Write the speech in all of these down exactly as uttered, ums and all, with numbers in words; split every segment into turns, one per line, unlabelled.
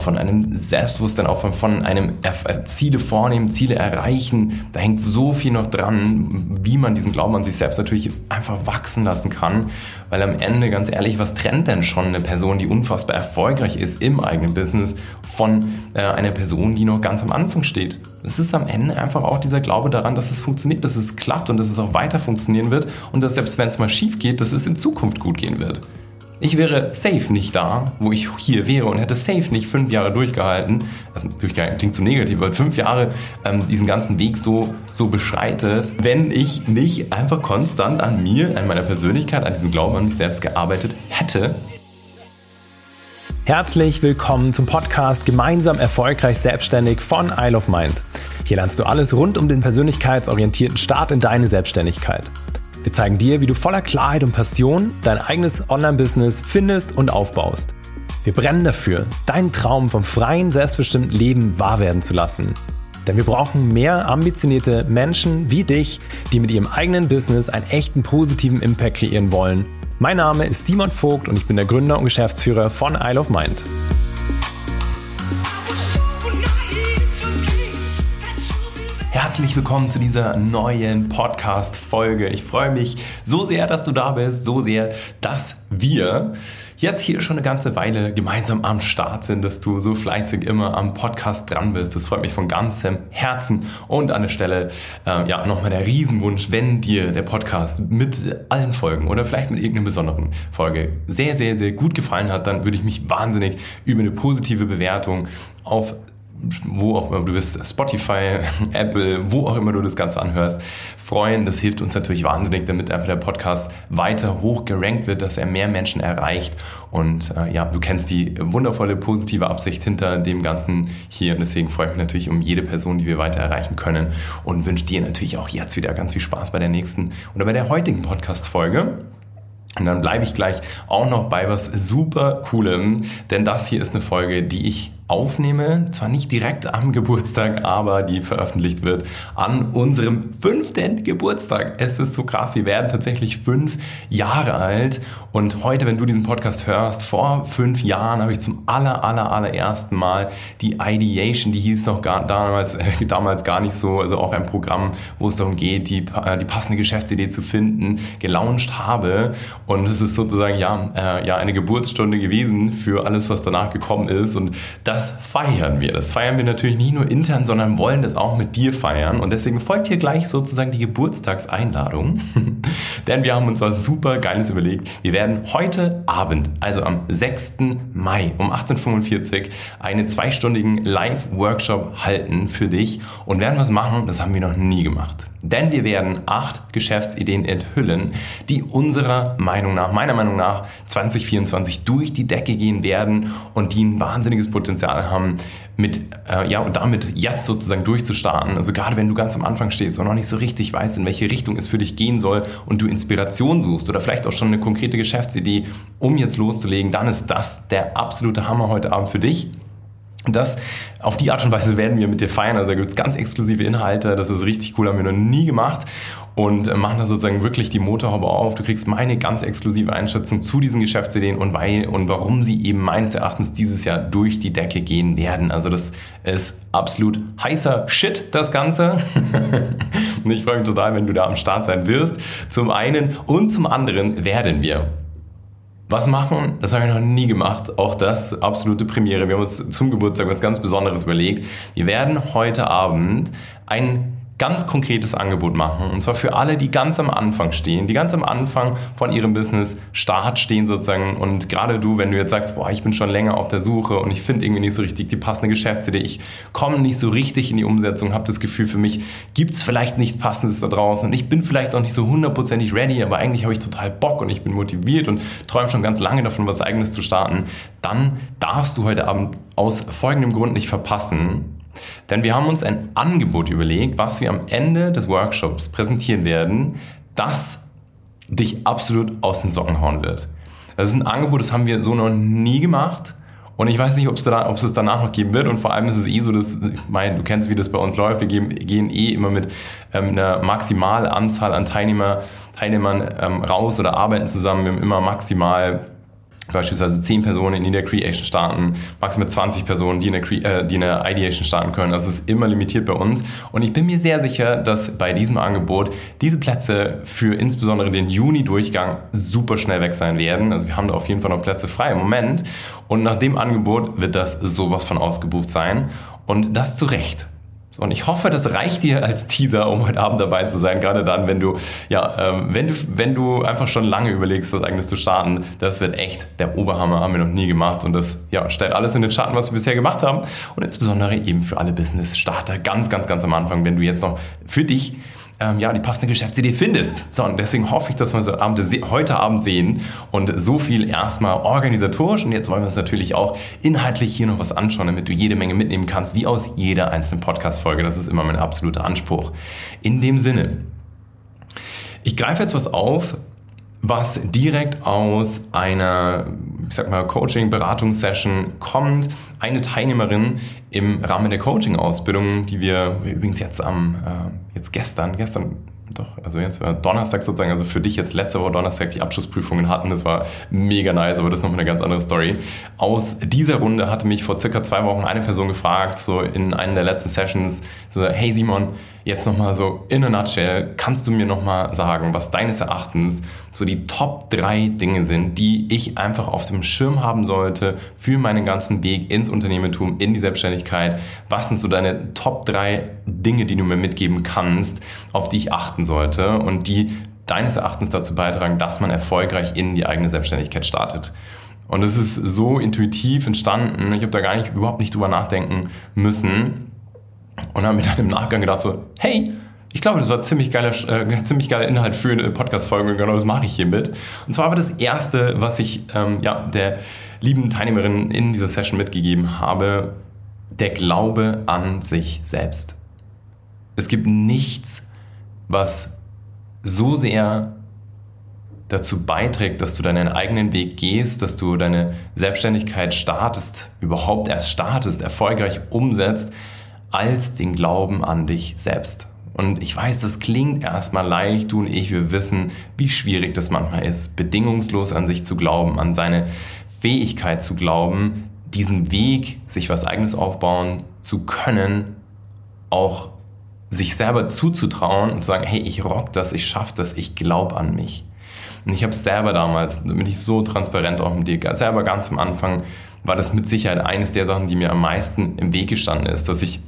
von einem Selbstbewusstsein, auch von, von einem er- Ziele vornehmen, Ziele erreichen. Da hängt so viel noch dran, wie man diesen Glauben an sich selbst natürlich einfach wachsen lassen kann. Weil am Ende, ganz ehrlich, was trennt denn schon eine Person, die unfassbar erfolgreich ist im eigenen Business, von äh, einer Person, die noch ganz am Anfang steht? Es ist am Ende einfach auch dieser Glaube daran, dass es funktioniert, dass es klappt und dass es auch weiter funktionieren wird und dass selbst wenn es mal schief geht, dass es in Zukunft gut gehen wird. Ich wäre safe nicht da, wo ich hier wäre und hätte safe nicht fünf Jahre durchgehalten, also durchgehalten klingt zu negativ, weil fünf Jahre ähm, diesen ganzen Weg so, so beschreitet, wenn ich nicht einfach konstant an mir, an meiner Persönlichkeit, an diesem Glauben an mich selbst gearbeitet hätte.
Herzlich willkommen zum Podcast Gemeinsam erfolgreich selbstständig von Isle of Mind. Hier lernst du alles rund um den persönlichkeitsorientierten Start in deine Selbstständigkeit. Wir zeigen dir, wie du voller Klarheit und Passion dein eigenes Online-Business findest und aufbaust. Wir brennen dafür, deinen Traum vom freien, selbstbestimmten Leben wahr werden zu lassen. Denn wir brauchen mehr ambitionierte Menschen wie dich, die mit ihrem eigenen Business einen echten positiven Impact kreieren wollen. Mein Name ist Simon Vogt und ich bin der Gründer und Geschäftsführer von Isle of Mind.
Herzlich willkommen zu dieser neuen Podcast-Folge. Ich freue mich so sehr, dass du da bist, so sehr, dass wir jetzt hier schon eine ganze Weile gemeinsam am Start sind, dass du so fleißig immer am Podcast dran bist. Das freut mich von ganzem Herzen. Und an der Stelle äh, ja nochmal der Riesenwunsch, wenn dir der Podcast mit allen Folgen oder vielleicht mit irgendeiner besonderen Folge sehr, sehr, sehr gut gefallen hat, dann würde ich mich wahnsinnig über eine positive Bewertung auf wo auch immer du bist, Spotify, Apple, wo auch immer du das Ganze anhörst, freuen. Das hilft uns natürlich wahnsinnig, damit einfach der Podcast weiter hoch gerankt wird, dass er mehr Menschen erreicht. Und äh, ja, du kennst die wundervolle positive Absicht hinter dem Ganzen hier. Und deswegen freue ich mich natürlich um jede Person, die wir weiter erreichen können. Und wünsche dir natürlich auch jetzt wieder ganz viel Spaß bei der nächsten oder bei der heutigen Podcast-Folge. Und dann bleibe ich gleich auch noch bei was super Coolem, denn das hier ist eine Folge, die ich aufnehme, zwar nicht direkt am Geburtstag, aber die veröffentlicht wird an unserem fünften Geburtstag. Es ist so krass, wir werden tatsächlich fünf Jahre alt und heute, wenn du diesen Podcast hörst, vor fünf Jahren habe ich zum aller, aller, allerersten Mal die Ideation, die hieß noch gar, damals, äh, damals gar nicht so, also auch ein Programm, wo es darum geht, die, äh, die passende Geschäftsidee zu finden, gelauncht habe und es ist sozusagen ja, äh, ja eine Geburtsstunde gewesen für alles, was danach gekommen ist und das Das feiern wir. Das feiern wir natürlich nicht nur intern, sondern wollen das auch mit dir feiern. Und deswegen folgt hier gleich sozusagen die Geburtstagseinladung. Denn wir haben uns was super Geiles überlegt. Wir werden heute Abend, also am sechsten Mai um achtzehn Uhr fünfundvierzig, einen zweistündigen Live-Workshop halten für dich und werden was machen, das haben wir noch nie gemacht. Denn wir werden acht Geschäftsideen enthüllen, die unserer Meinung nach, meiner Meinung nach, zwanzig vierundzwanzig durch die Decke gehen werden und die ein wahnsinniges Potenzial haben, mit, äh, ja, und damit jetzt sozusagen durchzustarten. Also gerade wenn du ganz am Anfang stehst und noch nicht so richtig weißt, in welche Richtung es für dich gehen soll und du Inspiration suchst oder vielleicht auch schon eine konkrete Geschäftsidee, um jetzt loszulegen, dann ist das der absolute Hammer heute Abend für dich. Das, auf die Art und Weise werden wir mit dir feiern, also da gibt es ganz exklusive Inhalte, das ist richtig cool, haben wir noch nie gemacht und machen da sozusagen wirklich die Motorhaube auf. Du kriegst meine ganz exklusive Einschätzung zu diesen Geschäftsideen und weil und warum sie eben meines Erachtens dieses Jahr durch die Decke gehen werden. Also das ist absolut heißer Shit, das Ganze. Und ich freue mich total, wenn du da am Start sein wirst. Zum einen und zum anderen werden wir was machen, das habe ich noch nie gemacht. Auch das absolute Premiere. Wir haben uns zum Geburtstag was ganz Besonderes überlegt. Wir werden heute Abend ein ganz konkretes Angebot machen. Und zwar für alle, die ganz am Anfang stehen, die ganz am Anfang von ihrem Business Start stehen sozusagen. Und gerade du, wenn du jetzt sagst, boah, ich bin schon länger auf der Suche und ich finde irgendwie nicht so richtig die passende Geschäftsidee, ich komme nicht so richtig in die Umsetzung, habe das Gefühl, für mich gibt es vielleicht nichts Passendes da draußen und ich bin vielleicht auch nicht so hundertprozentig ready, aber eigentlich habe ich total Bock und ich bin motiviert und träume schon ganz lange davon, was Eigenes zu starten, dann darfst du heute Abend aus folgendem Grund nicht verpassen. Denn wir haben uns ein Angebot überlegt, was wir am Ende des Workshops präsentieren werden, das dich absolut aus den Socken hauen wird. Das ist ein Angebot, das haben wir so noch nie gemacht und ich weiß nicht, ob es, da, ob es es danach noch geben wird und vor allem ist es eh so, dass, ich meine, du kennst, wie das bei uns läuft, wir gehen, gehen eh immer mit ähm, einer maximalen Anzahl an Teilnehmer, Teilnehmern ähm, raus oder arbeiten zusammen, wir haben immer maximal beispielsweise zehn Personen, die in der Creation starten, maximal zwanzig Personen, die in der, Cre- äh, die in der Ideation starten können. Das ist immer limitiert bei uns. Und ich bin mir sehr sicher, dass bei diesem Angebot diese Plätze für insbesondere den Juni-Durchgang super schnell weg sein werden. Also wir haben da auf jeden Fall noch Plätze frei im Moment. Und nach dem Angebot wird das sowas von ausgebucht sein. Und das zu Recht. Und ich hoffe, das reicht dir als Teaser, um heute Abend dabei zu sein, gerade dann, wenn du, ja, ähm, wenn du, wenn du einfach schon lange überlegst, was eigenes zu starten. Das wird echt der Oberhammer, haben wir noch nie gemacht, und das, ja, stellt alles in den Schatten, was wir bisher gemacht haben, und insbesondere eben für alle Business-Starter ganz, ganz, ganz am Anfang, wenn du jetzt noch für dich ähm, ja, die passende Geschäftsidee findest. So, und deswegen hoffe ich, dass wir uns heute Abend sehen, und so viel erstmal organisatorisch, und jetzt wollen wir uns natürlich auch inhaltlich hier noch was anschauen, damit du jede Menge mitnehmen kannst, wie aus jeder einzelnen Podcast-Folge. Das ist immer mein absoluter Anspruch. In dem Sinne, ich greife jetzt was auf, was direkt aus einer, ich sag mal, Coaching-Beratungssession kommt. Eine Teilnehmerin im Rahmen der Coaching-Ausbildung, die wir übrigens jetzt am, äh, jetzt gestern, gestern, doch, also jetzt war Donnerstag sozusagen, also für dich jetzt letzte Woche Donnerstag die Abschlussprüfungen hatten. Das war mega nice, aber das ist nochmal eine ganz andere Story. Aus dieser Runde hatte mich vor circa zwei Wochen eine Person gefragt, so in einer der letzten Sessions, so, hey Simon, jetzt nochmal so in a nutshell, kannst du mir nochmal sagen, was deines Erachtens so die Top drei Dinge sind, die ich einfach auf dem Schirm haben sollte für meinen ganzen Weg ins Unternehmertum, in die Selbstständigkeit? Was sind so deine Top drei Dinge, die du mir mitgeben kannst, auf die ich achten sollte und die deines Erachtens dazu beitragen, dass man erfolgreich in die eigene Selbstständigkeit startet? Und es ist so intuitiv entstanden, ich habe da gar nicht, überhaupt nicht drüber nachdenken müssen. Und habe mir dann im Nachgang gedacht so, hey, ich glaube, das war ziemlich geiler, äh, ziemlich geiler Inhalt für eine Podcast-Folge, und genau das mache ich hiermit. Und zwar war das Erste, was ich ähm, ja, der lieben Teilnehmerin in dieser Session mitgegeben habe, der Glaube an sich selbst. Es gibt nichts, was so sehr dazu beiträgt, dass du deinen eigenen Weg gehst, dass du deine Selbstständigkeit startest, überhaupt erst startest, erfolgreich umsetzt, als den Glauben an dich selbst. Und ich weiß, das klingt erstmal leicht, du und ich, wir wissen, wie schwierig das manchmal ist, bedingungslos an sich zu glauben, an seine Fähigkeit zu glauben, diesen Weg, sich was Eigenes aufbauen zu können, auch sich selber zuzutrauen und zu sagen, hey, ich rock das, ich schaff das, ich glaube an mich. Und ich habe es selber damals, da bin ich so transparent auch mit dir, selber ganz am Anfang war das mit Sicherheit eines der Sachen, die mir am meisten im Weg gestanden ist, dass ich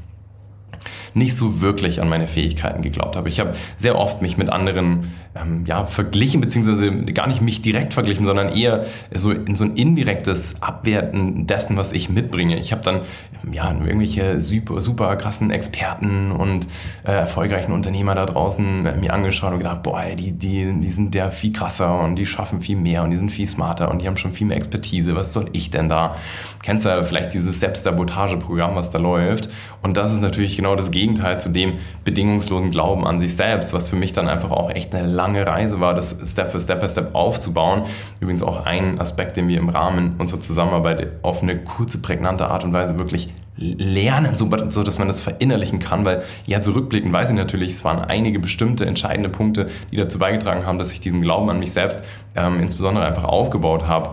nicht so wirklich an meine Fähigkeiten geglaubt habe. Ich habe sehr oft mich mit anderen ähm, ja, verglichen, beziehungsweise gar nicht mich direkt verglichen, sondern eher so in so ein indirektes Abwerten dessen, was ich mitbringe. Ich habe dann ja, irgendwelche super, super krassen Experten und äh, erfolgreichen Unternehmer da draußen äh, mir angeschaut und gedacht, boah, die, die, die sind ja viel krasser und die schaffen viel mehr und die sind viel smarter und die haben schon viel mehr Expertise. Was soll ich denn da? Kennst du ja vielleicht dieses Selbstsabotageprogramm, was da läuft? Und das ist natürlich genau das Gegenteil zu dem bedingungslosen Glauben an sich selbst, was für mich dann einfach auch echt eine lange Reise war, das Step für Step by Step aufzubauen. Übrigens auch ein Aspekt, den wir im Rahmen unserer Zusammenarbeit auf eine kurze, prägnante Art und Weise wirklich lernen, so, so dass man das verinnerlichen kann, weil ja, zurückblickend weiß ich natürlich, es waren einige bestimmte entscheidende Punkte, die dazu beigetragen haben, dass ich diesen Glauben an mich selbst ähm, insbesondere einfach aufgebaut habe.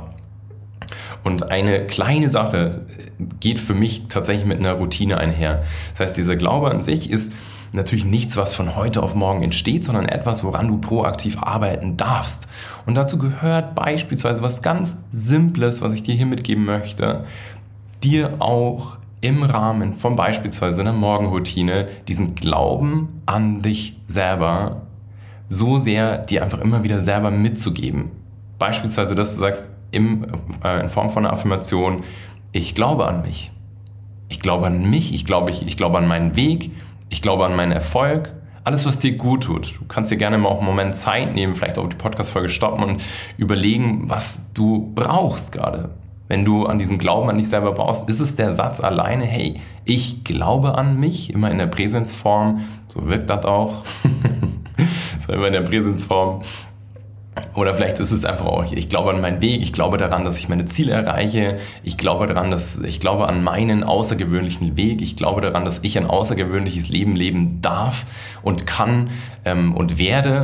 Und eine kleine Sache geht für mich tatsächlich mit einer Routine einher. Das heißt, dieser Glaube an sich ist natürlich nichts, was von heute auf morgen entsteht, sondern etwas, woran du proaktiv arbeiten darfst. Und dazu gehört beispielsweise was ganz Simples, was ich dir hier mitgeben möchte, dir auch im Rahmen von beispielsweise einer Morgenroutine diesen Glauben an dich selber so sehr dir einfach immer wieder selber mitzugeben. Beispielsweise, dass du sagst, im, äh, in Form von einer Affirmation, ich glaube an mich. Ich glaube an mich, ich glaube, ich, ich glaube an meinen Weg, ich glaube an meinen Erfolg, alles, was dir gut tut. Du kannst dir gerne mal auch einen Moment Zeit nehmen, vielleicht auch die Podcast-Folge stoppen und überlegen, was du brauchst gerade. Wenn du an diesen Glauben an dich selber brauchst, ist es der Satz alleine, hey, ich glaube an mich, immer in der Präsensform, so wirkt das auch, so immer in der Präsensform. Oder vielleicht ist es einfach auch, ich glaube an meinen Weg, ich glaube daran, dass ich meine Ziele erreiche, ich glaube daran, dass ich glaube an meinen außergewöhnlichen Weg, ich glaube daran, dass ich ein außergewöhnliches Leben leben darf und kann ähm, und werde.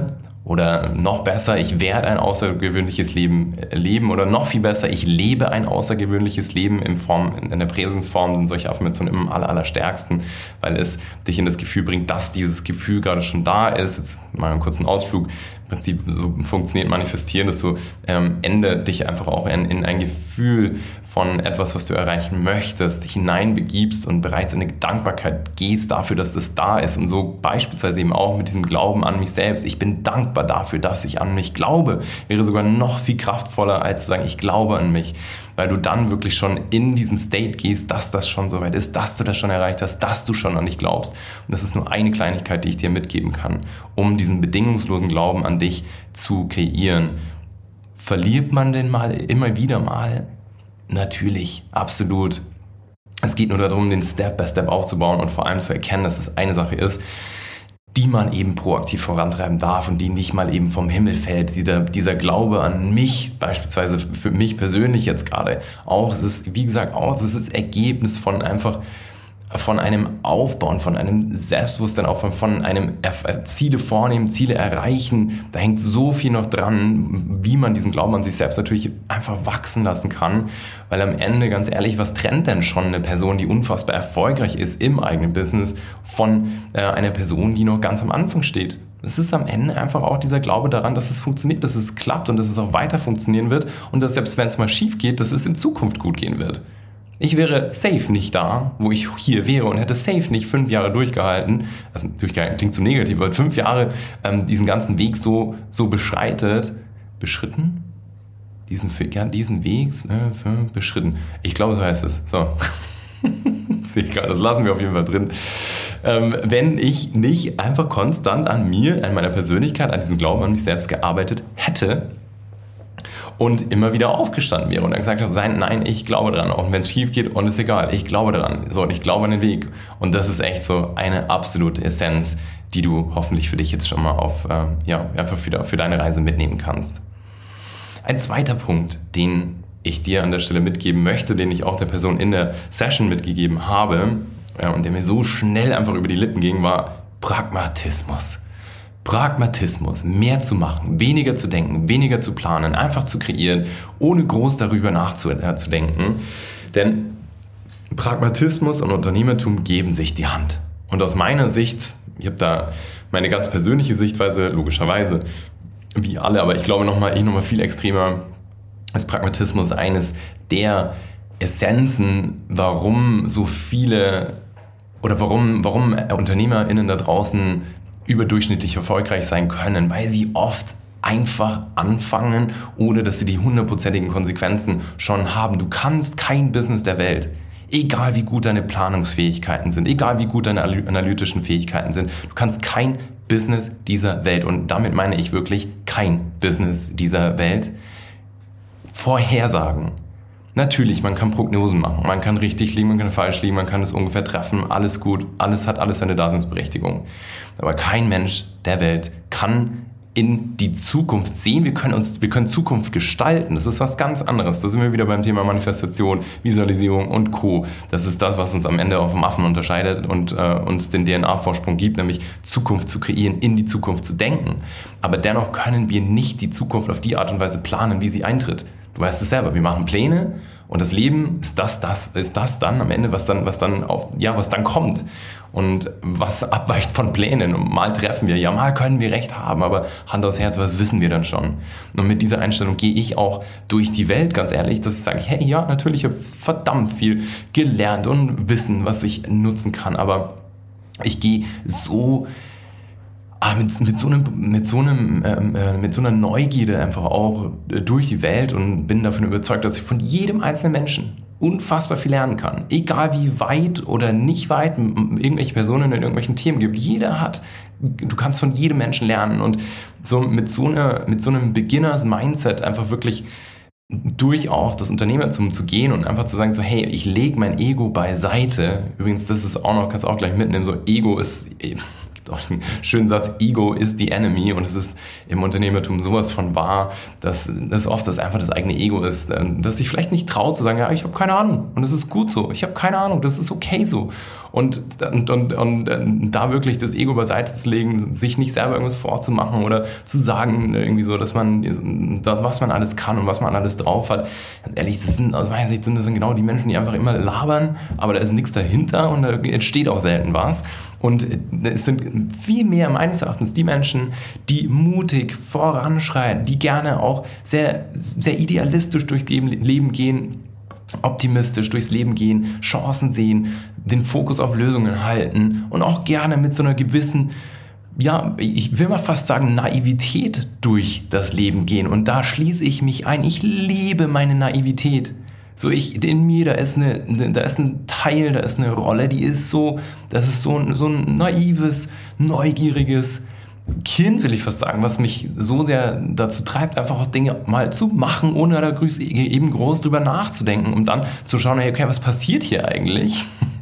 Oder noch besser, ich werde ein außergewöhnliches Leben leben. Oder noch viel besser, ich lebe ein außergewöhnliches Leben. In Form, in der Präsensform sind solche Affirmationen immer am aller, allerstärksten, weil es dich in das Gefühl bringt, dass dieses Gefühl gerade schon da ist. Jetzt mal einen kurzen Ausflug. Im Prinzip so funktioniert Manifestieren, dass du am Ende dich einfach auch in, in ein Gefühl von etwas, was du erreichen möchtest, dich hineinbegibst und bereits in eine Dankbarkeit gehst dafür, dass das da ist. Und so beispielsweise eben auch mit diesem Glauben an mich selbst. Ich bin dankbar dafür, dass ich an mich glaube. Wäre sogar noch viel kraftvoller, als zu sagen, ich glaube an mich. Weil du dann wirklich schon in diesen State gehst, dass das schon soweit ist, dass du das schon erreicht hast, dass du schon an dich glaubst. Und das ist nur eine Kleinigkeit, die ich dir mitgeben kann, um diesen bedingungslosen Glauben an dich zu kreieren. Verliert man den mal immer wieder mal? Natürlich, absolut. Es geht nur darum, den Step by Step aufzubauen und vor allem zu erkennen, dass es eine Sache ist, die man eben proaktiv vorantreiben darf und die nicht mal eben vom Himmel fällt. Dieser, dieser Glaube an mich, beispielsweise für mich persönlich jetzt gerade auch, es ist, wie gesagt, auch, es ist das Ergebnis von einfach, von einem Aufbauen, von einem Selbstbewusstsein, auch von, von einem Ziele vornehmen, Ziele erreichen. Da hängt so viel noch dran, wie man diesen Glauben an sich selbst natürlich einfach wachsen lassen kann. Weil am Ende, ganz ehrlich, was trennt denn schon eine Person, die unfassbar erfolgreich ist im eigenen Business, von äh, einer Person, die noch ganz am Anfang steht? Es ist am Ende einfach auch dieser Glaube daran, dass es funktioniert, dass es klappt und dass es auch weiter funktionieren wird und dass selbst wenn es mal schief geht, dass es in Zukunft gut gehen wird. Ich wäre safe nicht da, wo ich hier wäre und hätte safe nicht fünf Jahre durchgehalten, also durchgehalten klingt so negativ, aber fünf Jahre ähm, diesen ganzen Weg so, so beschreitet, beschritten? Diesen, ja, diesen Weg ne, beschritten. Ich glaube, so heißt es. So. Das lassen wir auf jeden Fall drin. Ähm, wenn ich nicht einfach konstant an mir, an meiner Persönlichkeit, an diesem Glauben an mich selbst gearbeitet hätte, und immer wieder aufgestanden wäre und dann gesagt habe, nein, ich glaube daran, auch wenn es schief geht und ist egal, ich glaube daran, so, und ich glaube an den Weg. Und das ist echt so eine absolute Essenz, die du hoffentlich für dich jetzt schon mal auf, äh, ja, einfach für, für deine Reise mitnehmen kannst. Ein zweiter Punkt, den ich dir an der Stelle mitgeben möchte, den ich auch der Person in der Session mitgegeben habe, äh, und der mir so schnell einfach über die Lippen ging, war Pragmatismus. Pragmatismus, mehr zu machen, weniger zu denken, weniger zu planen, einfach zu kreieren, ohne groß darüber nachzudenken. Denn Pragmatismus und Unternehmertum geben sich die Hand. Und aus meiner Sicht, ich habe da meine ganz persönliche Sichtweise, logischerweise, wie alle, aber ich glaube nochmal, ich nochmal viel extremer, ist Pragmatismus eines der Essenzen, warum so viele oder warum, warum UnternehmerInnen da draußen überdurchschnittlich erfolgreich sein können, weil sie oft einfach anfangen, ohne dass sie die hundertprozentigen Konsequenzen schon haben. Du kannst kein Business der Welt, egal wie gut deine Planungsfähigkeiten sind, egal wie gut deine analytischen Fähigkeiten sind, du kannst kein Business dieser Welt, und damit meine ich wirklich kein Business dieser Welt, vorhersagen. Natürlich, man kann Prognosen machen, man kann richtig liegen, man kann falsch liegen, man kann es ungefähr treffen, alles gut, alles hat alles seine Daseinsberechtigung. Aber kein Mensch der Welt kann in die Zukunft sehen, wir können uns, wir können Zukunft gestalten, das ist was ganz anderes. Da sind wir wieder beim Thema Manifestation, Visualisierung und Co. Das ist das, was uns am Ende auch vom Affen unterscheidet und äh, uns den D N A-Vorsprung gibt, nämlich Zukunft zu kreieren, in die Zukunft zu denken. Aber dennoch können wir nicht die Zukunft auf die Art und Weise planen, wie sie eintritt. Du weißt es selber, wir machen Pläne und das Leben ist das, das, ist das dann am Ende, was dann, was dann auf, ja, was dann kommt und was abweicht von Plänen. Und mal treffen wir, ja, mal können wir recht haben, aber Hand aufs Herz, was wissen wir dann schon? Und mit dieser Einstellung gehe ich auch durch die Welt, ganz ehrlich, dass ich sage, hey, ja, natürlich, ich habe verdammt viel gelernt und Wissen, was ich nutzen kann, aber ich gehe so Ah, mit, mit so einem, mit so einem, äh, mit so einer Neugierde einfach auch durch die Welt und bin davon überzeugt, dass ich von jedem einzelnen Menschen unfassbar viel lernen kann. Egal wie weit oder nicht weit irgendwelche Personen in irgendwelchen Themen gibt. Jeder hat, du kannst von jedem Menschen lernen und so mit so einer, mit so einem Beginners-Mindset einfach wirklich durch auch das Unternehmertum zu gehen und einfach zu sagen so, hey, ich lege mein Ego beiseite. Übrigens, das ist auch noch, kannst du auch gleich mitnehmen, so Ego ist auch diesen schönen Satz, Ego is the enemy, und es ist im Unternehmertum sowas von wahr, dass das oft das einfach das eigene Ego ist, dass sich vielleicht nicht traut zu sagen, ja, ich habe keine Ahnung und es ist gut so, ich habe keine Ahnung, das ist okay so. Und, und, und, und da wirklich das Ego beiseite zu legen, sich nicht selber irgendwas vorzumachen oder zu sagen irgendwie so, dass man, was man alles kann und was man alles drauf hat. Ganz ehrlich, das sind aus meiner Sicht sind das genau die Menschen, die einfach immer labern, aber da ist nichts dahinter und da entsteht auch selten was. Und es sind viel mehr meines Erachtens die Menschen, die mutig voranschreiten, die gerne auch sehr, sehr idealistisch durchs Leben gehen, optimistisch durchs Leben gehen, Chancen sehen, den Fokus auf Lösungen halten und auch gerne mit so einer gewissen, ja, ich will mal fast sagen, Naivität durch das Leben gehen. Und da schließe ich mich ein. Ich lebe meine Naivität. So, ich, in mir, da ist eine, da ist ein Teil, da ist eine Rolle, die ist so, das ist so ein, so ein naives, neugieriges Kind, will ich fast sagen, was mich so sehr dazu treibt, einfach auch Dinge mal zu machen, ohne da eben groß drüber nachzudenken, um dann zu schauen, okay, was passiert hier eigentlich?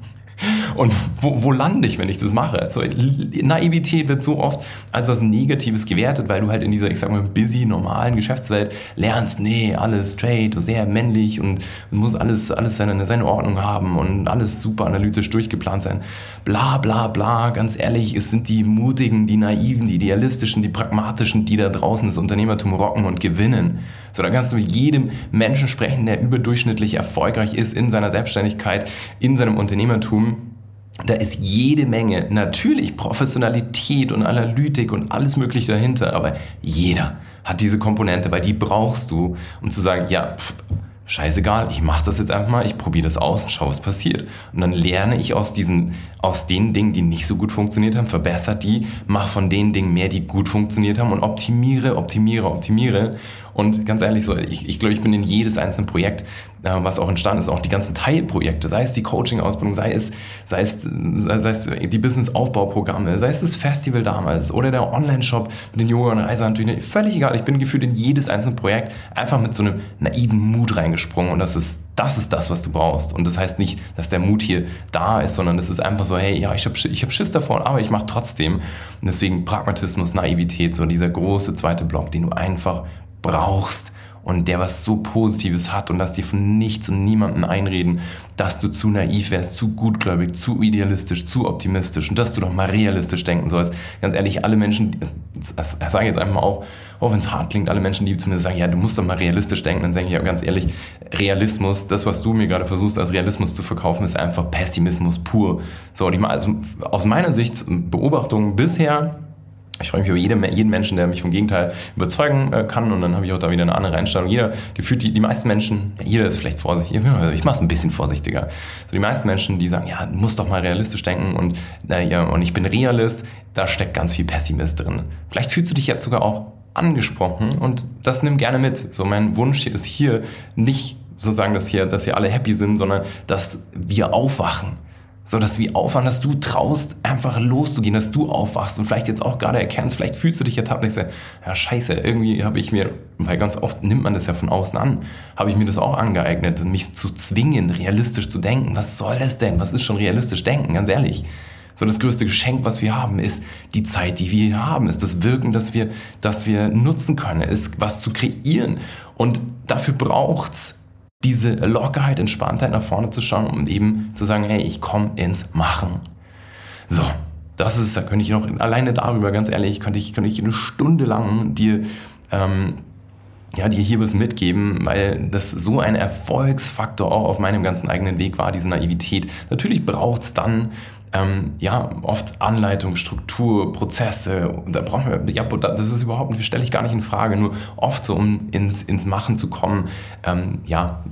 Und wo, wo lande ich, wenn ich das mache? So, Naivität wird so oft als was Negatives gewertet, weil du halt in dieser, ich sag mal, busy, normalen Geschäftswelt lernst, nee, alles straight, sehr männlich und muss alles, alles seine, seine Ordnung haben und alles super analytisch durchgeplant sein. Bla, bla, bla. Ganz ehrlich, es sind die Mutigen, die Naiven, die Idealistischen, die Pragmatischen, die da draußen das Unternehmertum rocken und gewinnen. So, da kannst du mit jedem Menschen sprechen, der überdurchschnittlich erfolgreich ist in seiner Selbstständigkeit, in seinem Unternehmertum. Da ist jede Menge, natürlich Professionalität und Analytik und alles Mögliche dahinter, aber jeder hat diese Komponente, weil die brauchst du, um zu sagen, ja, pff, scheißegal, ich mache das jetzt einfach mal, ich probiere das aus und schau, was passiert. Und dann lerne ich aus diesen, aus den Dingen, die nicht so gut funktioniert haben, verbessere die, mache von den Dingen mehr, die gut funktioniert haben und optimiere, optimiere, optimiere. Und ganz ehrlich, so, ich, ich glaube, ich bin in jedes einzelne Projekt, äh, was auch entstanden ist, auch die ganzen Teilprojekte, sei es die Coaching-Ausbildung, sei es, sei es, sei es die Business-Aufbauprogramme, sei es das Festival damals oder der Online-Shop mit den Yoga- und Reisehandtüchern, völlig egal. Ich bin gefühlt in jedes einzelne Projekt einfach mit so einem naiven Mut reingesprungen und das ist Das ist das, was du brauchst. Und das heißt nicht, dass der Mut hier da ist, sondern es ist einfach so, hey, ja, ich habe ich hab Schiss davor, aber ich mache trotzdem. Und deswegen Pragmatismus, Naivität, so dieser große zweite Block, den du einfach brauchst und der was so Positives hat und dass dir von nichts und niemandem einreden, dass du zu naiv wärst, zu gutgläubig, zu idealistisch, zu optimistisch und dass du doch mal realistisch denken sollst. Ganz ehrlich, alle Menschen, das sage ich jetzt einfach mal auch, auch wenn es hart klingt, alle Menschen, die zumindest sagen, ja, du musst doch mal realistisch denken, dann sage ich ja ganz ehrlich, Realismus, das, was du mir gerade versuchst als Realismus zu verkaufen, ist einfach Pessimismus pur. So, und ich mal, also aus meiner Sicht, Beobachtung bisher, ich freue mich über jede, jeden Menschen, der mich vom Gegenteil überzeugen äh, kann und dann habe ich auch da wieder eine andere Einstellung. Jeder, gefühlt die, die meisten Menschen, jeder ist vielleicht vorsichtig, ich mache es ein bisschen vorsichtiger. So die meisten Menschen, die sagen, ja, du musst doch mal realistisch denken und, äh, ja, und ich bin Realist, da steckt ganz viel Pessimist drin. Vielleicht fühlst du dich jetzt sogar auch angesprochen und das nimm gerne mit. So mein Wunsch ist hier nicht sozusagen, dass hier, dass hier alle happy sind, sondern dass wir aufwachen. So, dass wir aufwachen, dass du traust, einfach loszugehen, dass du aufwachst und vielleicht jetzt auch gerade erkennst, vielleicht fühlst du dich ertappt und denkst, ja scheiße, irgendwie habe ich mir, weil ganz oft nimmt man das ja von außen an, habe ich mir das auch angeeignet, mich zu zwingen, realistisch zu denken. Was soll das denn? Was ist schon realistisch denken? Ganz ehrlich. So, das größte Geschenk, was wir haben, ist die Zeit, die wir hier haben, ist das Wirken, das wir, das wir nutzen können, ist was zu kreieren. Und dafür braucht's diese Lockerheit, Entspanntheit nach vorne zu schauen und eben zu sagen, hey, ich komme ins Machen. So, das ist, da könnte ich noch alleine darüber, ganz ehrlich, könnte ich, könnte ich eine Stunde lang dir, ähm, ja, dir hier was mitgeben, weil das so ein Erfolgsfaktor auch auf meinem ganzen eigenen Weg war, diese Naivität. Natürlich braucht es dann Ähm, ja, oft Anleitung, Struktur, Prozesse, da brauchen wir, ja, das ist überhaupt nicht, stelle ich gar nicht in Frage, nur oft so, um ins, ins Machen zu kommen, ähm, ja,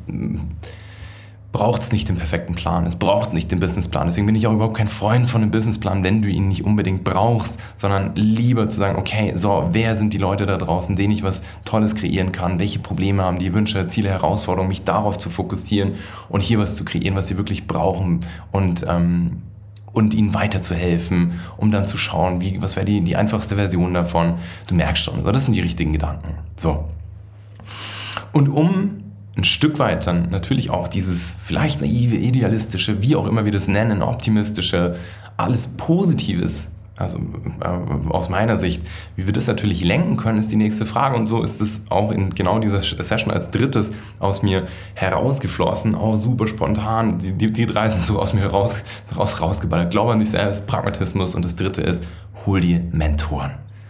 braucht es nicht den perfekten Plan, es braucht nicht den Businessplan, deswegen bin ich auch überhaupt kein Freund von einem Businessplan, wenn du ihn nicht unbedingt brauchst, sondern lieber zu sagen, okay, so, wer sind die Leute da draußen, denen ich was Tolles kreieren kann, welche Probleme haben die, Wünsche, Ziele, Herausforderungen, mich darauf zu fokussieren und hier was zu kreieren, was sie wirklich brauchen und, ähm, und ihnen weiterzuhelfen, um dann zu schauen, wie, was wäre die, die einfachste Version davon. Du merkst schon, das sind die richtigen Gedanken. So. Und um ein Stück weit dann natürlich auch dieses vielleicht naive, idealistische, wie auch immer wir das nennen, optimistische, alles Positives also äh, aus meiner Sicht, wie wir das natürlich lenken können, ist die nächste Frage. Und so ist es auch in genau dieser Session als drittes aus mir herausgeflossen, auch super spontan. Die, die, die drei sind so aus mir raus, raus, rausgeballert. Glaube an dich selbst, Pragmatismus. Und das dritte ist, hol dir Mentoren.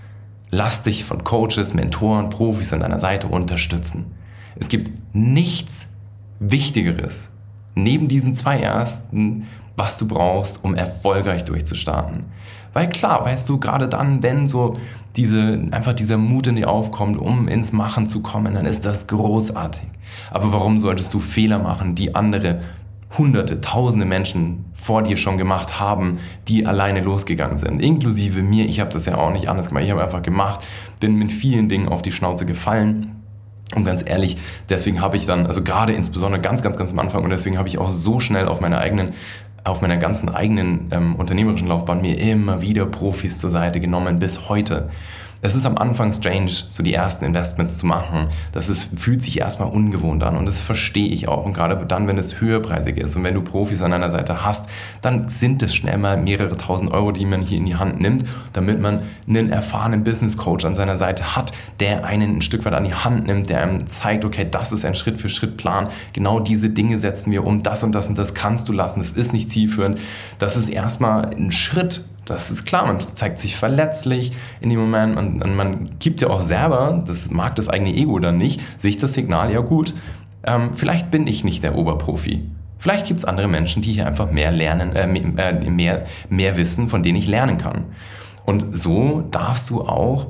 Lass dich von Coaches, Mentoren, Profis an deiner Seite unterstützen. Es gibt nichts Wichtigeres neben diesen zwei ersten, was du brauchst, um erfolgreich durchzustarten. Weil klar, weißt du, gerade dann, wenn so diese, einfach dieser Mut in dir aufkommt, um ins Machen zu kommen, dann ist das großartig. Aber warum solltest du Fehler machen, die andere Hunderte, Tausende Menschen vor dir schon gemacht haben, die alleine losgegangen sind? Inklusive mir, ich habe das ja auch nicht anders gemacht. Ich habe einfach gemacht, bin mit vielen Dingen auf die Schnauze gefallen. Und ganz ehrlich, deswegen habe ich dann, also gerade insbesondere ganz, ganz, ganz am Anfang, und deswegen habe ich auch so schnell auf meiner eigenen, auf meiner ganzen eigenen ähm, unternehmerischen Laufbahn mir immer wieder Profis zur Seite genommen, bis heute. Es ist am Anfang strange, so die ersten Investments zu machen. Das ist, fühlt sich erstmal ungewohnt an und das verstehe ich auch. Und gerade dann, wenn es höherpreisig ist und wenn du Profis an deiner Seite hast, dann sind es schnell mal mehrere tausend Euro, die man hier in die Hand nimmt, damit man einen erfahrenen Business Coach an seiner Seite hat, der einen ein Stück weit an die Hand nimmt, der einem zeigt, okay, das ist ein Schritt-für-Schritt-Plan. Genau diese Dinge setzen wir um, das und das und das kannst du lassen. Das ist nicht zielführend. Das ist erstmal ein Schritt. Das ist klar, man zeigt sich verletzlich in dem Moment, man, man gibt ja auch selber, das mag das eigene Ego dann nicht, sich das Signal, ja gut, ähm, vielleicht bin ich nicht der Oberprofi. Vielleicht gibt es andere Menschen, die hier einfach mehr lernen, äh, mehr, mehr wissen, von denen ich lernen kann. Und so darfst du auch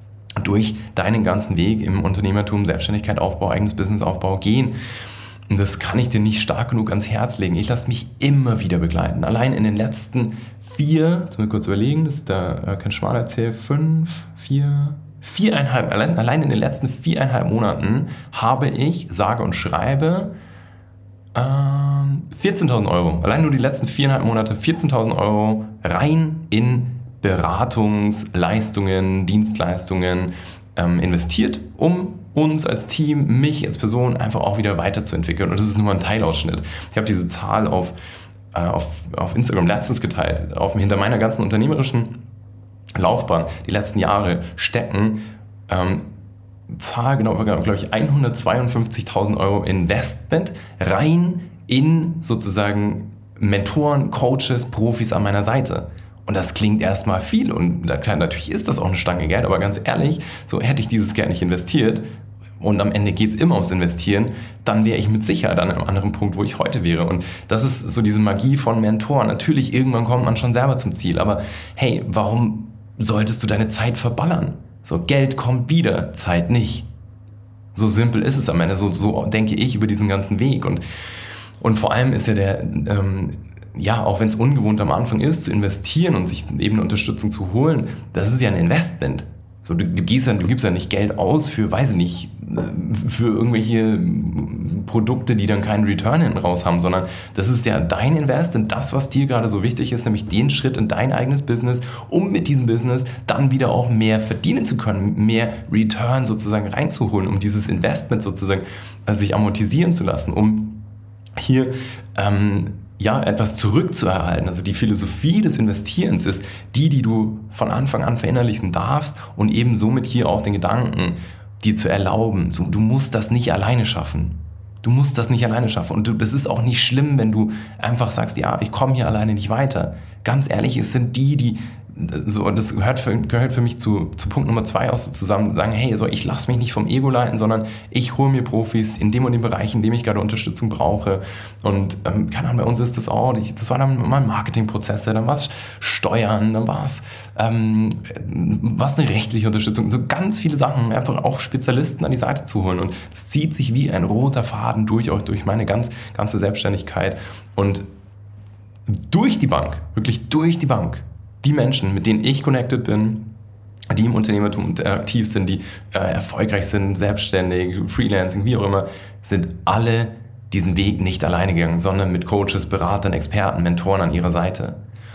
durch deinen ganzen Weg im Unternehmertum, Selbstständigkeit, Aufbau, eigenes Businessaufbau gehen. Und das kann ich dir nicht stark genug ans Herz legen. Ich lasse mich immer wieder begleiten. Allein in den letzten vier, jetzt mal kurz überlegen, das ist da äh, kein Schmarrn erzählt, fünf, vier, viereinhalb, allein, allein in den letzten viereinhalb Monaten habe ich, sage und schreibe, ähm, vierzehntausend Euro. Allein nur die letzten viereinhalb Monate, vierzehntausend Euro rein in Beratungsleistungen, Dienstleistungen ähm, investiert, um uns als Team, mich als Person einfach auch wieder weiterzuentwickeln. Und das ist nur ein Teilausschnitt. Ich habe diese Zahl auf, äh, auf, auf Instagram letztens geteilt. Auf, hinter meiner ganzen unternehmerischen Laufbahn, die letzten Jahre, stecken ähm, Zahl, genau, glaube ich, hundertzweiundfünfzigtausend Euro Investment rein in sozusagen Mentoren, Coaches, Profis an meiner Seite. Und das klingt erstmal viel und natürlich ist das auch eine Stange Geld, aber ganz ehrlich, so hätte ich dieses Geld nicht investiert und am Ende geht es immer ums Investieren, dann wäre ich mit Sicherheit an einem anderen Punkt, wo ich heute wäre. Und das ist so diese Magie von Mentoren. Natürlich, irgendwann kommt man schon selber zum Ziel, aber hey, warum solltest du deine Zeit verballern? So, Geld kommt wieder, Zeit nicht. So simpel ist es am Ende, so, so denke ich über diesen ganzen Weg. Und, und vor allem ist ja der... Ähm, ja, auch wenn es ungewohnt am Anfang ist, zu investieren und sich eben eine Unterstützung zu holen, das ist ja ein Investment. So, du, du, gehst ja, du gibst ja nicht Geld aus für, weiß ich nicht, für irgendwelche Produkte, die dann keinen Return hinten raus haben, sondern das ist ja dein Invest in das, was dir gerade so wichtig ist, nämlich den Schritt in dein eigenes Business, um mit diesem Business dann wieder auch mehr verdienen zu können, mehr Return sozusagen reinzuholen, um dieses Investment sozusagen also sich amortisieren zu lassen, um hier ähm, ja, etwas zurückzuerhalten. Also die Philosophie des Investierens ist die, die du von Anfang an verinnerlichen darfst und eben somit hier auch den Gedanken, dir zu erlauben. Du, du musst das nicht alleine schaffen. Du musst das nicht alleine schaffen. Und du, das ist auch nicht schlimm, wenn du einfach sagst, ja, ich komme hier alleine nicht weiter. Ganz ehrlich, es sind die, die so, und das gehört für, gehört für mich zu, zu Punkt Nummer zwei auch so zusammen, sagen, hey, so, ich lasse mich nicht vom Ego leiten, sondern ich hole mir Profis in dem und dem Bereich, in dem ich gerade Unterstützung brauche. Und ähm, keine Ahnung, bei uns ist das auch, ich, das war dann mal Marketingprozesse, dann war es Steuern, dann war es ähm, was eine rechtliche Unterstützung, so ganz viele Sachen, einfach auch Spezialisten an die Seite zu holen. Und es zieht sich wie ein roter Faden durch euch, durch meine ganz, ganze Selbstständigkeit. Und durch die Bank, wirklich durch die Bank, die Menschen, mit denen ich connected bin, die im Unternehmertum aktiv sind, die äh, erfolgreich sind, selbstständig, Freelancing, wie auch immer, sind alle diesen Weg nicht alleine gegangen, sondern mit Coaches, Beratern, Experten, Mentoren an ihrer Seite.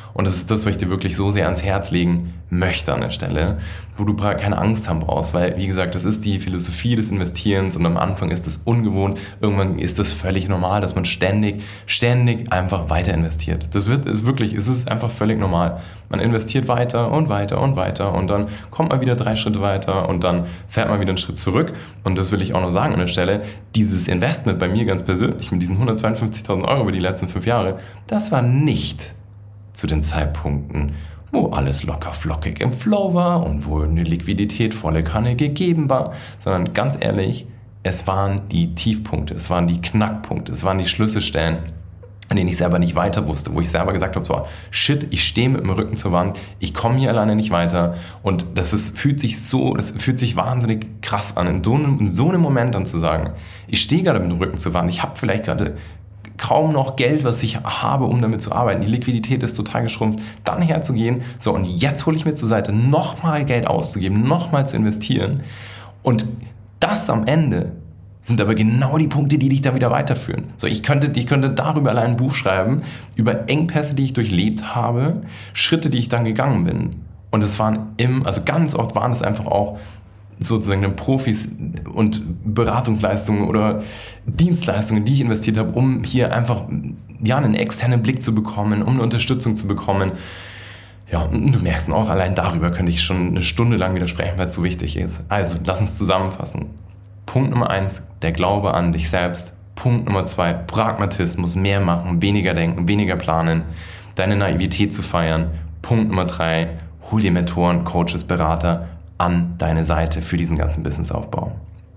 Und das ist das, was ich dir wirklich so sehr ans Herz legen möchte an der Stelle, wo du keine Angst haben brauchst, weil, wie gesagt, das ist die Philosophie des Investierens und am Anfang ist das ungewohnt, irgendwann ist das völlig normal, dass man ständig, ständig einfach weiter investiert. Das wird, ist wirklich, es ist einfach völlig normal. Man investiert weiter und weiter und weiter und dann kommt man wieder drei Schritte weiter und dann fährt man wieder einen Schritt zurück. Und das will ich auch noch sagen an der Stelle, dieses Investment bei mir ganz persönlich mit diesen hundertzweiundfünfzigtausend Euro über die letzten fünf Jahre, das war nicht zu den Zeitpunkten, wo alles locker flockig im Flow war und wo eine Liquidität volle Kanne gegeben war, sondern ganz ehrlich, es waren die Tiefpunkte, es waren die Knackpunkte, es waren die Schlüsselstellen, an denen ich selber nicht weiter wusste, wo ich selber gesagt habe, so, shit, ich stehe mit dem Rücken zur Wand, ich komme hier alleine nicht weiter und das ist, fühlt sich so, das fühlt sich wahnsinnig krass an, in so einem, in so einem Moment dann zu sagen, ich stehe gerade mit dem Rücken zur Wand, ich habe vielleicht gerade kaum noch Geld, was ich habe, um damit zu arbeiten. Die Liquidität ist total geschrumpft. Dann herzugehen, so und jetzt hole ich mir zur Seite, nochmal Geld auszugeben, nochmal zu investieren. Und das am Ende sind aber genau die Punkte, die dich da wieder weiterführen. So, ich könnte, ich könnte darüber allein ein Buch schreiben, über Engpässe, die ich durchlebt habe, Schritte, die ich dann gegangen bin. Und es waren im, also ganz oft waren es einfach auch sozusagen Profis und Beratungsleistungen oder Dienstleistungen, die ich investiert habe, um hier einfach ja, einen externen Blick zu bekommen, um eine Unterstützung zu bekommen. Ja, und du merkst auch, allein darüber könnte ich schon eine Stunde lang widersprechen, weil es so wichtig ist. Also, lass uns zusammenfassen. Punkt Nummer eins, der Glaube an dich selbst. Punkt Nummer zwei, Pragmatismus, mehr machen, weniger denken, weniger planen, deine Naivität zu feiern. Punkt Nummer drei, hol dir Mentoren, Coaches, Berater an deine Seite für diesen ganzen Businessaufbau.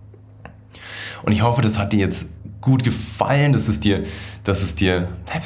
Und ich hoffe, das hat dir jetzt gut gefallen, dass es dir, dass es dir,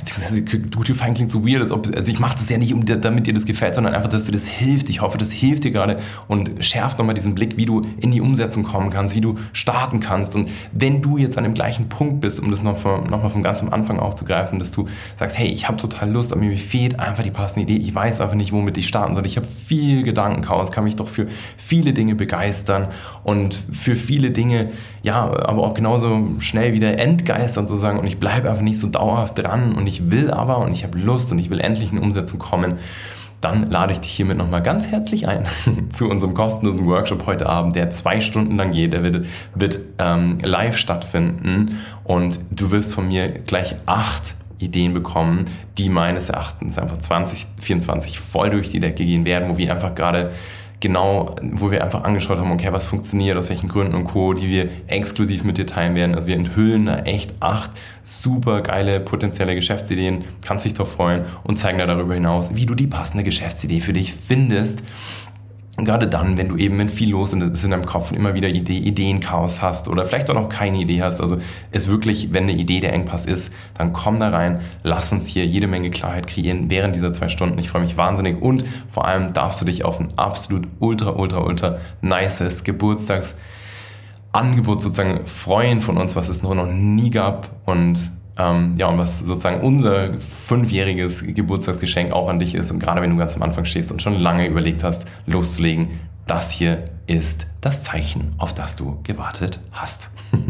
gut gefallen klingt so weird, als ob, also ich mache das ja nicht, um, damit dir das gefällt, sondern einfach, dass dir das hilft. Ich hoffe, das hilft dir gerade und schärft nochmal diesen Blick, wie du in die Umsetzung kommen kannst, wie du starten kannst. Und wenn du jetzt an dem gleichen Punkt bist, um das noch von, noch mal von ganz am Anfang aufzugreifen, dass du sagst, hey, ich habe total Lust, aber mir fehlt einfach die passende Idee, ich weiß einfach nicht, womit ich starten soll. Ich habe viel Gedankenchaos, kann mich doch für viele Dinge begeistern und für viele Dinge, ja, aber auch genauso schnell wieder entgeistern sozusagen und ich bleibe einfach nicht so dauerhaft dran und ich will aber und ich habe Lust und ich will endlich in Umsetzung kommen, dann lade ich dich hiermit nochmal ganz herzlich ein zu unserem kostenlosen Workshop heute Abend, der zwei Stunden lang geht, der wird, wird ähm, live stattfinden und du wirst von mir gleich acht Ideen bekommen, die meines Erachtens einfach zwanzig vierundzwanzig voll durch die Decke gehen werden, wo wir einfach gerade genau, wo wir einfach angeschaut haben, okay, was funktioniert, aus welchen Gründen und Co., die wir exklusiv mit dir teilen werden. Also wir enthüllen da echt acht super geile potenzielle Geschäftsideen, kannst dich drauf freuen und zeigen da darüber hinaus, wie du die passende Geschäftsidee für dich findest. Und gerade dann, wenn du eben, wenn viel los ist in deinem Kopf und immer wieder Idee, Ideenchaos hast oder vielleicht auch noch keine Idee hast, also es wirklich, wenn eine Idee der Engpass ist, dann komm da rein, lass uns hier jede Menge Klarheit kreieren während dieser zwei Stunden. Ich freue mich wahnsinnig und vor allem darfst du dich auf ein absolut ultra, ultra, ultra nices Geburtstagsangebot sozusagen freuen von uns, was es noch nie gab und Ähm, ja, und was sozusagen unser fünfjähriges Geburtstagsgeschenk auch an dich ist und gerade wenn du ganz am Anfang stehst und schon lange überlegt hast, loszulegen, das hier ist das Zeichen, auf das du gewartet hast.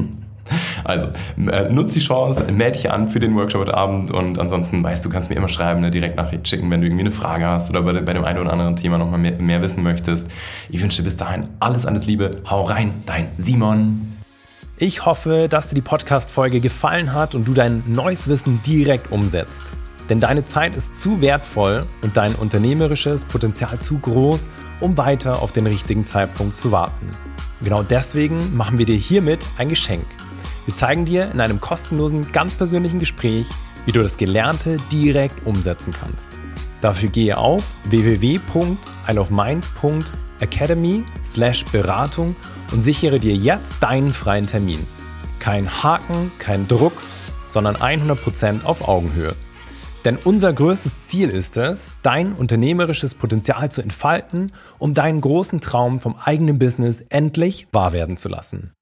Also, äh, nutz die Chance, melde dich an für den Workshop heute Abend und ansonsten weißt du, kannst mir immer schreiben, eine Direktnachricht schicken, wenn du irgendwie eine Frage hast oder bei, bei dem einen oder anderen Thema nochmal mehr, mehr wissen möchtest. Ich wünsche dir bis dahin alles, alles Liebe. Hau rein, dein Simon.
Ich hoffe, dass dir die Podcast-Folge gefallen hat und du dein neues Wissen direkt umsetzt. Denn deine Zeit ist zu wertvoll und dein unternehmerisches Potenzial zu groß, um weiter auf den richtigen Zeitpunkt zu warten. Genau deswegen machen wir dir hiermit ein Geschenk. Wir zeigen dir in einem kostenlosen, ganz persönlichen Gespräch, wie du das Gelernte direkt umsetzen kannst. Dafür gehe auf w w w punkt isleofmind punkt academy slash Beratung und sichere dir jetzt deinen freien Termin. Kein Haken, kein Druck, sondern hundert Prozent auf Augenhöhe. Denn unser größtes Ziel ist es, dein unternehmerisches Potenzial zu entfalten, um deinen großen Traum vom eigenen Business endlich wahr werden zu lassen.